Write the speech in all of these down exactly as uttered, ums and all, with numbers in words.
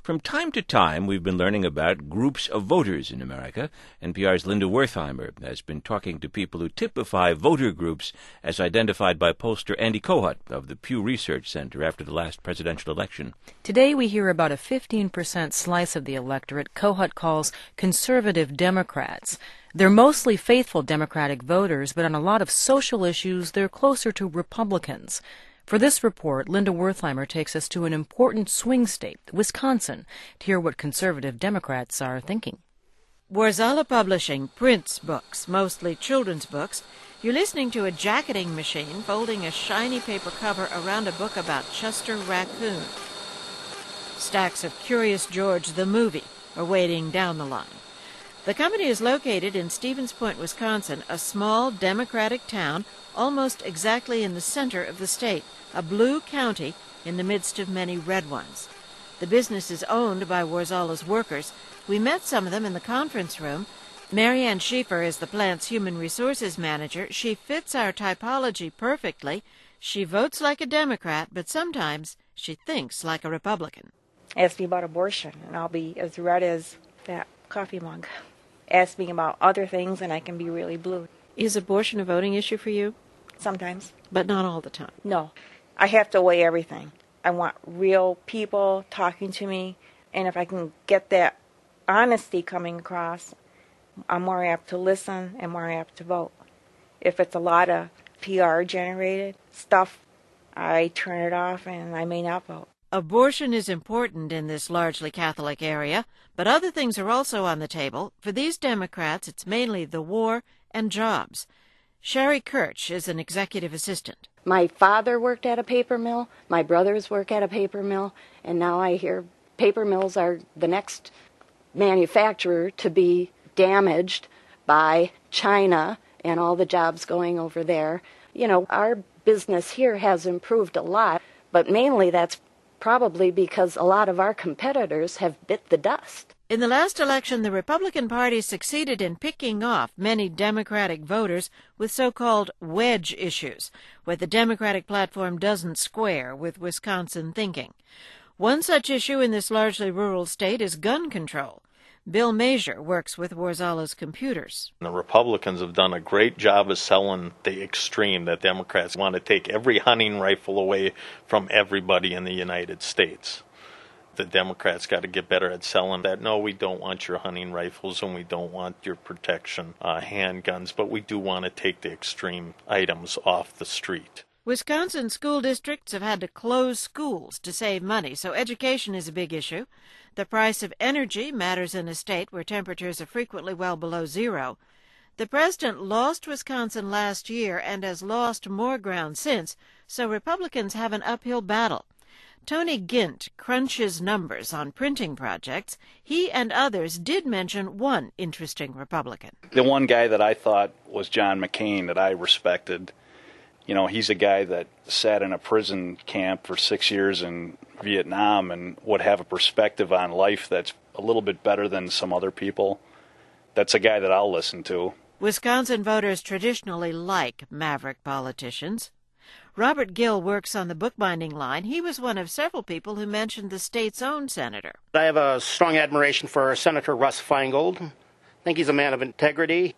From time to time, we've been learning about groups of voters in America. N P R's Linda Wertheimer has been talking to people who typify voter groups as identified by pollster Andy Kohut of the Pew Research Center after the last presidential election. Today we hear about a fifteen percent slice of the electorate Kohut calls conservative Democrats. They're mostly faithful Democratic voters, but on a lot of social issues, they're closer to Republicans. For this report, Linda Wertheimer takes us to an important swing state, Wisconsin, to hear what conservative Democrats are thinking. Warzala Publishing prints books, mostly children's books. You're listening to a jacketing machine folding a shiny paper cover around a book about Chester Raccoon. Stacks of Curious George the movie are waiting down the line. The company is located in Stevens Point, Wisconsin, a small Democratic town almost exactly in the center of the state, a blue county in the midst of many red ones. The business is owned by Warzala's workers. We met some of them in the conference room. Marianne Schieffer is the plant's human resources manager. She fits our typology perfectly. She votes like a Democrat, but sometimes she thinks like a Republican. Ask me about abortion, and I'll be as red as that coffee mug. Ask me about other things, and I can be really blue. Is abortion a voting issue for you? Sometimes. But not all the time? No. I have to weigh everything. I want real people talking to me, and if I can get that honesty coming across, I'm more apt to listen and more apt to vote. If it's a lot of P R-generated stuff, I turn it off and I may not vote. Abortion is important in this largely Catholic area, but other things are also on the table. For these Democrats, it's mainly the war and jobs. Sherry Kirch is an executive assistant. My father worked at a paper mill, my brothers work at a paper mill, and now I hear paper mills are the next manufacturer to be damaged by China and all the jobs going over there. You know, our business here has improved a lot, but mainly that's probably because a lot of our competitors have bit the dust. In the last election, the Republican Party succeeded in picking off many Democratic voters with so-called wedge issues, where the Democratic platform doesn't square with Wisconsin thinking. One such issue in this largely rural state is gun control. Bill Major works with Warzala's computers. The Republicans have done a great job of selling the extreme that Democrats want to take every hunting rifle away from everybody in the United States. The Democrats got to get better at selling that. No, we don't want your hunting rifles and we don't want your protection uh, handguns, but we do want to take the extreme items off the street. Wisconsin school districts have had to close schools to save money, so education is a big issue. The price of energy matters in a state where temperatures are frequently well below zero. The president lost Wisconsin last year and has lost more ground since, so Republicans have an uphill battle. Tony Gint crunches numbers on printing projects. He and others did mention one interesting Republican. The one guy that I thought was John McCain that I respected. You know, he's a guy that sat in a prison camp for six years in Vietnam and would have a perspective on life that's a little bit better than some other people. That's a guy that I'll listen to. Wisconsin voters traditionally like maverick politicians. Robert Gill works on the bookbinding line. He was one of several people who mentioned the state's own senator. I have a strong admiration for Senator Russ Feingold. I think he's a man of integrity.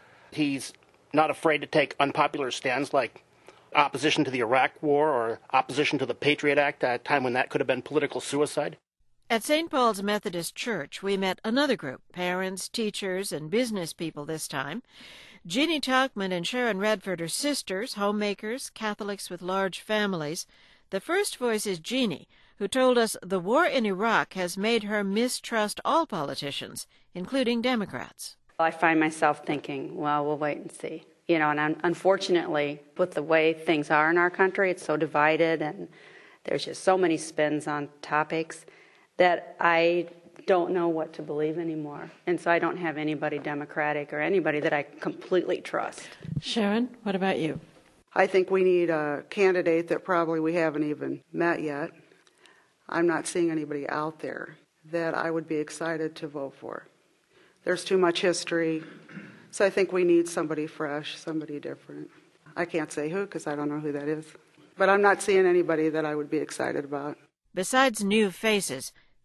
He's not afraid to take unpopular stands like opposition to the Iraq War or opposition to the Patriot Act at a time when that could have been political suicide. At Saint Paul's Methodist Church, we met another group, parents, teachers, and business people this time. Jeannie Talkman and Sharon Redford are sisters, homemakers, Catholics with large families. The first voice is Jeannie, who told us the war in Iraq has made her mistrust all politicians, including Democrats. I find myself thinking, well, we'll wait and see. You know, and unfortunately, with the way things are in our country, it's so divided and there's just so many spins on topics that I don't know what to believe anymore. And so I don't have anybody Democratic or anybody that I completely trust. Sharon, what about you? I think we need a candidate that probably we haven't even met yet. I'm not seeing anybody out there that I would be excited to vote for. There's too much history. So I think we need somebody fresh, somebody different. I can't say who because I don't know who that is. But I'm not seeing anybody that I would be excited about. Besides new faces,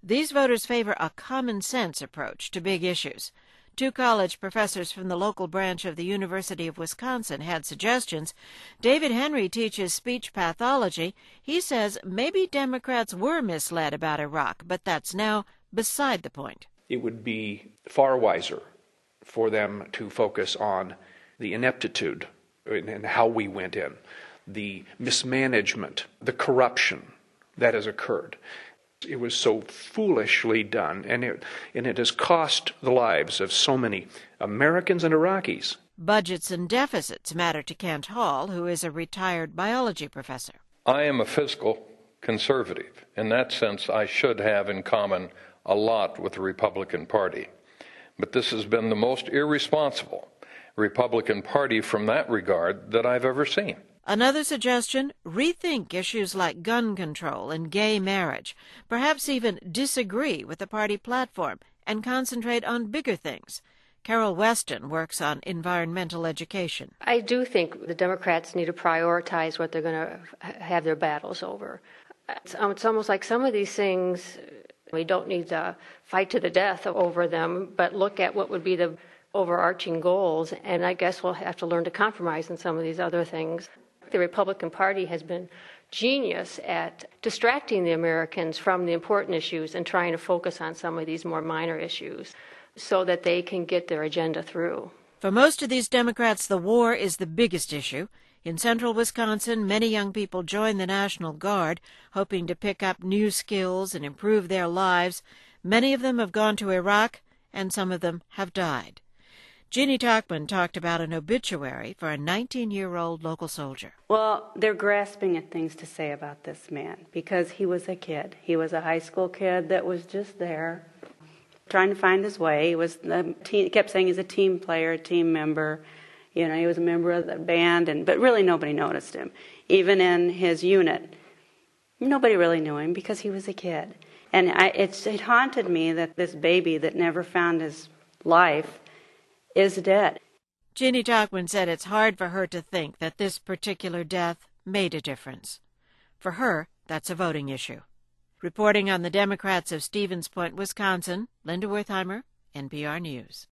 These voters favor a common-sense approach to big issues. Two college professors from the local branch of the University of Wisconsin had suggestions. David Henry teaches speech pathology. He says maybe Democrats were misled about Iraq, but that's now beside the point. It would be far wiser for them to focus on the ineptitude and how we went in, the mismanagement, the corruption that has occurred. It was so foolishly done, and it, and it has cost the lives of so many Americans and Iraqis. Budgets and deficits matter to Kent Hall, who is a retired biology professor. I am a fiscal conservative. In that sense, I should have in common a lot with the Republican Party. But this has been the most irresponsible Republican Party from that regard that I've ever seen. Another suggestion, rethink issues like gun control and gay marriage, perhaps even disagree with the party platform and concentrate on bigger things. Carol Weston works on environmental education. I do think the Democrats need to prioritize what they're going to have their battles over. It's, um, it's almost like some of these things, we don't need to fight to the death over them, but look at what would be the overarching goals, and I guess we'll have to learn to compromise on some of these other things. The Republican Party has been genius at distracting the Americans from the important issues and trying to focus on some of these more minor issues so that they can get their agenda through. For most of these Democrats, the war is the biggest issue. In central Wisconsin, many young people join the National Guard, hoping to pick up new skills and improve their lives. Many of them have gone to Iraq, and some of them have died. Jeannie Talkman talked about an obituary for a nineteen-year-old local soldier. Well, they're grasping at things to say about this man because he was a kid. He was a high school kid that was just there trying to find his way. He was the team, kept saying he's a team player, a team member. You know, he was a member of the band, and but really nobody noticed him. Even in his unit, nobody really knew him because he was a kid. And I, it's, it haunted me that this baby that never found his life is dead. Jeannie Talkman said it's hard for her to think that this particular death made a difference. For her, that's a voting issue. Reporting on the Democrats of Stevens Point, Wisconsin, Linda Wertheimer, N P R News.